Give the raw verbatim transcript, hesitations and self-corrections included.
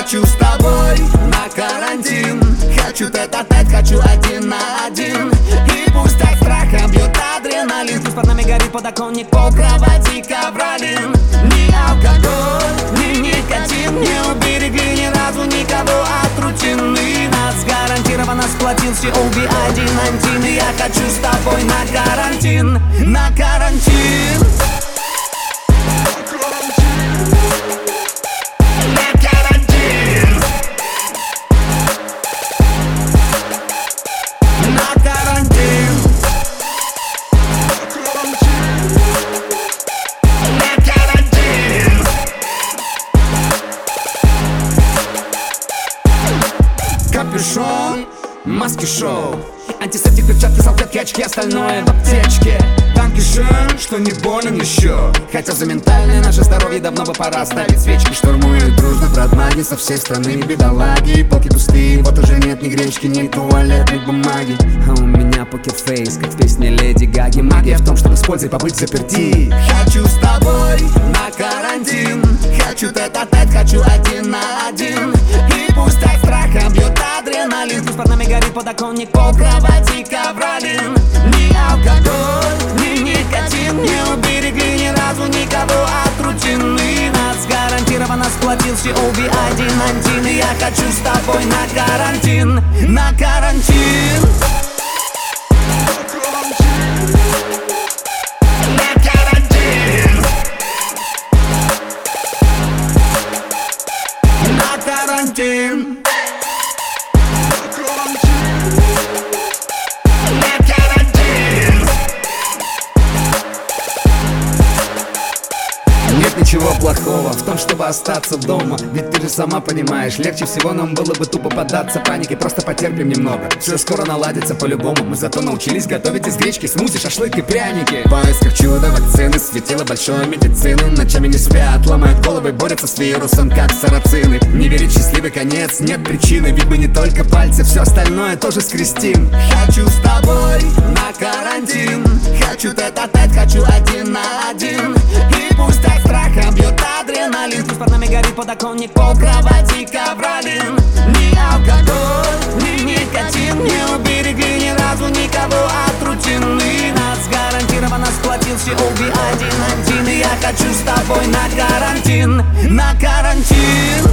Хочу с тобой на карантин. Хочу тет-а-тет, хочу один на один. И пусть от страха бьет адреналин. Пусть под нами горит подоконник, пол кровати ковролин. Ни алкоголь, ни никотин не уберегли ни разу никого от рутины. Нас гарантированно сплотил все обе один антин. И я хочу с тобой на карантин. На карантин. Капюшон, маски шоу, антисептик, перчатки, салфетки, очки, остальное в аптечке. Данкишен, что не болен еще. Хотя за ментальное наше здоровье давно бы пора ставить свечки. Штурмуют дружно братмаги со всей страны, бедолаги. Полки пустые, вот уже нет ни гречки, ни туалетной бумаги. А у меня покерфейс, как в песне Леди Гаги. Магия в том, чтобы с пользой побыть заперти. Хочу с тобой на карантин. Хочу тет-а-тет, хочу один на один. И пусть от страха бьет адреналин. Пусть под нами горит подоконник, пол кровати ковролин. Ни алкоголь, ни никотин не уберегли ни разу никого от рутины. Нас гарантированно сплотил все обе один антин. И я хочу с тобой на карантин. На карантин. Карантин. Нет ничего плохого в том, чтобы остаться дома. Ведь ты же сама понимаешь, легче всего нам было бы тупо поддаться панике. Просто потерпим немного, все скоро наладится по-любому. Мы зато научились готовить из гречки смузи, шашлык и пряники. В поисках чуда вакцины светило большой медицины. Ночами не спят, ломают головы, борются с вирусом, как сарацины. Не верить в счастливый конец, нет причины. Ведь мы не только пальцы, все остальное тоже скрестим. Хочу с тобой на карантин. Хочу тет-а-тет, хочу один на один. И пусть от страха бьет адреналин. Пусть под нами горит подоконник, пол кровати ковролин. Ни алкоголь, ни никотин не уберегли ни разу никого от рутины. Нас гарантированно сплотил все обе один антин. И я хочу с тобой на карантин. На карантин.